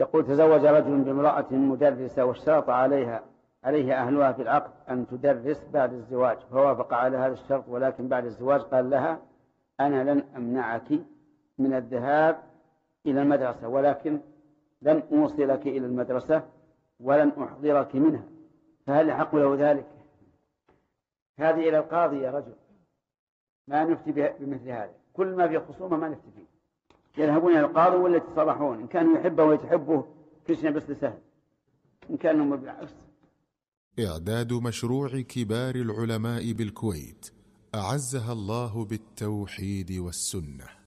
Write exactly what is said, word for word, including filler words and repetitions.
يقول تزوج رجل بامرأة مدرسة واشترط عليها عليه أهلها في العقد أن تدرس بعد الزواج، فوافق على هذا الشرط، ولكن بعد الزواج قال لها أنا لن أمنعك من الذهاب إلى المدرسة، ولكن لن أوصلك إلى المدرسة ولن أحضرك منها، فهل يحق له ذلك؟ هذه إلى القاضي يا رجل، ما نفتي بمثل هذا. كل ما في خصومة ما نفتي فيه، يذهبون إلى القاضي ولا يتصالحون، إن كانوا يحبه ويتحبه كل شيء بس سهل، إن كانوا بالعكس. إعداد مشروع كبار العلماء بالكويت أعزها الله بالتوحيد والسنة.